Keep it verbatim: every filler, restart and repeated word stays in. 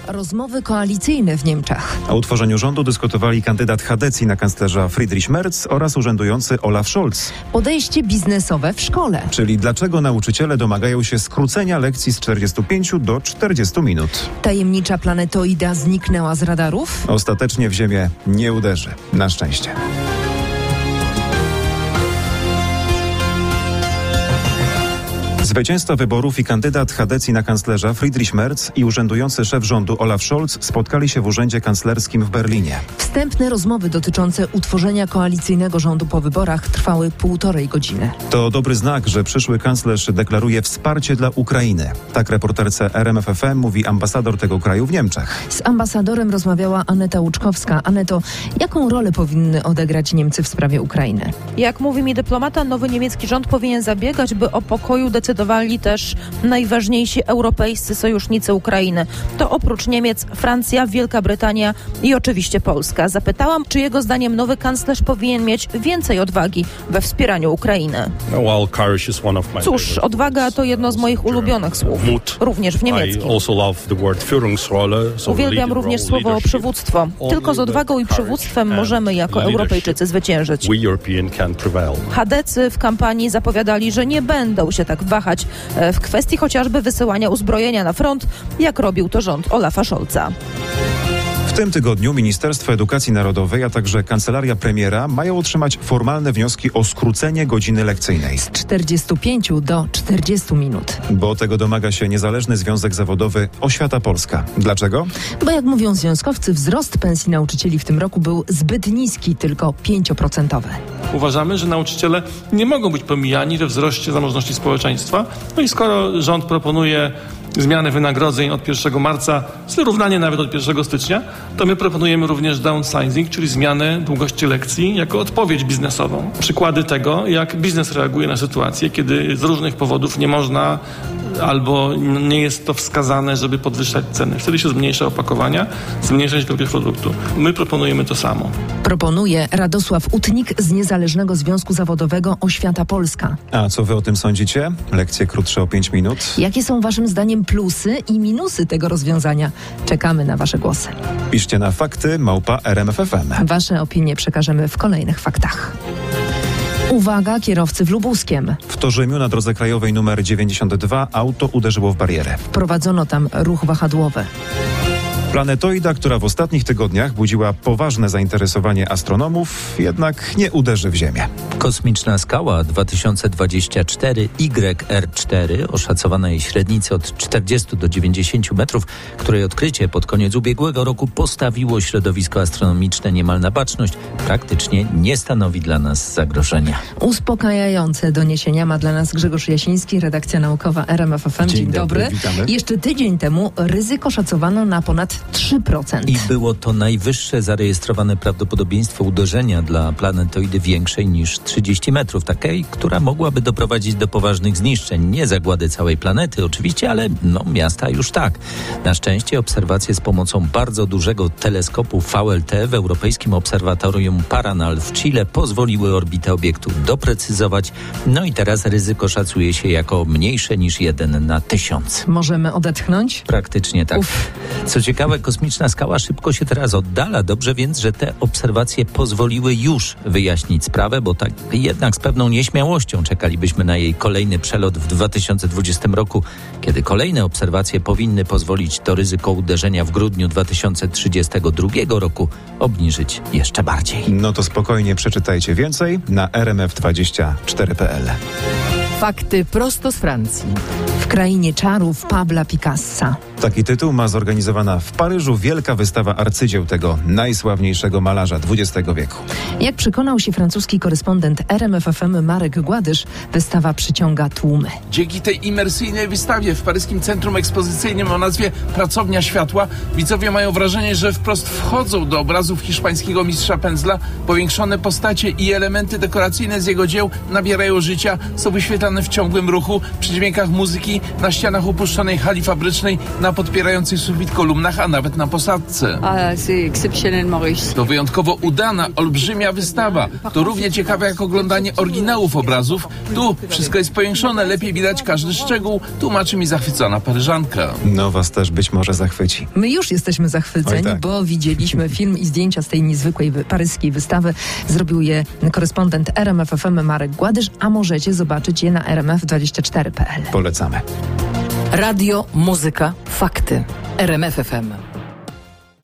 Rozmowy koalicyjne w Niemczech. O utworzeniu rządu dyskutowali kandydat Hadecji na kanclerza Friedrich Merz oraz urzędujący Olaf Scholz. Podejście biznesowe w szkole. Czyli dlaczego nauczyciele domagają się skrócenia lekcji z czterdziestu pięciu do czterdziestu minut. Tajemnicza planetoida zniknęła z radarów. Ostatecznie w Ziemię nie uderzy. Na szczęście. Zwycięzca wyborów i kandydat Hadecji na kanclerza Friedrich Merz i urzędujący szef rządu Olaf Scholz spotkali się w urzędzie kanclerskim w Berlinie. Wstępne rozmowy dotyczące utworzenia koalicyjnego rządu po wyborach trwały półtorej godziny. To dobry znak, że przyszły kanclerz deklaruje wsparcie dla Ukrainy. Tak reporterce R M F F M mówi ambasador tego kraju w Niemczech. Z ambasadorem rozmawiała Aneta Łuczkowska. Aneto, jaką rolę powinny odegrać Niemcy w sprawie Ukrainy? Jak mówi mi dyplomata, nowy niemiecki rząd powinien zabiegać, by o pokoju decydowali też najważniejsi europejscy sojusznicy Ukrainy. To oprócz Niemiec Francja, Wielka Brytania i oczywiście Polska. Zapytałam, czy jego zdaniem nowy kanclerz powinien mieć więcej odwagi we wspieraniu Ukrainy. Cóż, odwaga to jedno z moich ulubionych słów, również w niemieckim. Uwielbiam również słowo przywództwo. Tylko z odwagą i przywództwem możemy jako Europejczycy zwyciężyć. Chadecy w kampanii zapowiadali, że nie będą się tak wahać w kwestii chociażby wysyłania uzbrojenia na front, jak robił to rząd Olafa Scholza. W tym tygodniu Ministerstwo Edukacji Narodowej, a także Kancelaria Premiera mają otrzymać formalne wnioski o skrócenie godziny lekcyjnej. Z czterdziestu pięciu do czterdziestu minut. Bo tego domaga się Niezależny Związek Zawodowy Oświata Polska. Dlaczego? Bo jak mówią związkowcy, wzrost pensji nauczycieli w tym roku był zbyt niski, tylko pięcioprocentowy. Uważamy, że nauczyciele nie mogą być pomijani we wzroście zamożności społeczeństwa. No i skoro rząd proponuje zmiany wynagrodzeń od pierwszego marca, zrównanie nawet od pierwszego stycznia, to my proponujemy również downsizing, czyli zmianę długości lekcji jako odpowiedź biznesową. Przykłady tego, jak biznes reaguje na sytuację, kiedy z różnych powodów nie można albo nie jest to wskazane, żeby podwyższać ceny. Wtedy się zmniejsza opakowania, zmniejsza się wielkość produktu. My proponujemy to samo. Proponuje Radosław Utnik z Niezależnego Związku Zawodowego Oświata Polska. A co wy o tym sądzicie? Lekcje krótsze o pięć minut. Jakie są waszym zdaniem plusy i minusy tego rozwiązania? Czekamy na wasze głosy. Piszcie na fakty małpa R M F F M. Wasze opinie przekażemy w kolejnych faktach. Uwaga, kierowcy w Lubuskiem. W Torzymiu na drodze krajowej numer dziewięćdziesiąt dwa auto uderzyło w barierę. Wprowadzono tam ruch wahadłowy. Planetoida, która w ostatnich tygodniach budziła poważne zainteresowanie astronomów, jednak nie uderzy w Ziemię. Kosmiczna skała dwa tysiące dwadzieścia cztery Y R cztery o szacowanej średnicy od czterdziestu do dziewięćdziesięciu metrów, której odkrycie pod koniec ubiegłego roku postawiło środowisko astronomiczne niemal na baczność, praktycznie nie stanowi dla nas zagrożenia. Uspokajające doniesienia ma dla nas Grzegorz Jasiński, redakcja naukowa R M F F M. Dzień, Dzień dobry. dobry. Witamy. Jeszcze tydzień temu ryzyko szacowano na ponad trzy procent. I było to najwyższe zarejestrowane prawdopodobieństwo uderzenia dla planetoidy większej niż trzydzieści metrów. Takiej, która mogłaby doprowadzić do poważnych zniszczeń. Nie zagłady całej planety oczywiście, ale no miasta już tak. Na szczęście obserwacje z pomocą bardzo dużego teleskopu V L T w Europejskim Obserwatorium Paranal w Chile pozwoliły orbitę obiektu doprecyzować. No i teraz ryzyko szacuje się jako mniejsze niż jeden na tysiąc. Możemy odetchnąć? Praktycznie tak. Uf. Co ciekawe, kosmiczna skała szybko się teraz oddala. Dobrze więc, że te obserwacje pozwoliły już wyjaśnić sprawę, bo tak jednak z pewną nieśmiałością czekalibyśmy na jej kolejny przelot w dwa tysiące dwudziestym roku, kiedy kolejne obserwacje powinny pozwolić to ryzyko uderzenia w grudniu dwa tysiące trzydziestego drugiego roku obniżyć jeszcze bardziej. No to spokojnie przeczytajcie więcej na r m f dwadzieścia cztery kropka p l. Fakty prosto z Francji. W krainie czarów Pabla Picassa. Taki tytuł ma zorganizowana w Paryżu wielka wystawa arcydzieł tego najsławniejszego malarza dwudziestego wieku. Jak przekonał się francuski korespondent R M F F M Marek Gładysz, wystawa przyciąga tłumy. Dzięki tej imersyjnej wystawie w paryskim centrum ekspozycyjnym o nazwie Pracownia Światła widzowie mają wrażenie, że wprost wchodzą do obrazów hiszpańskiego mistrza pędzla. Powiększone postacie i elementy dekoracyjne z jego dzieł nabierają życia, są wyświetlane w ciągłym ruchu, przy dźwiękach muzyki rysunki na ścianach opuszczonej hali fabrycznej, na podpierających sufit kolumnach, a nawet na posadzce. To wyjątkowo udana, olbrzymia wystawa. To równie ciekawe jak oglądanie oryginałów obrazów. Tu wszystko jest powiększone, lepiej widać każdy szczegół, tłumaczy mi zachwycona Paryżanka. No was też być może zachwyci. My już jesteśmy zachwyceni, Oj, tak. bo widzieliśmy film i zdjęcia z tej niezwykłej wy- paryskiej wystawy. Zrobił je korespondent R M F F M Marek Gładysz, a możecie zobaczyć je na r m f dwadzieścia cztery kropka p l. Polecamy. Radio, muzyka, fakty. R M F F M.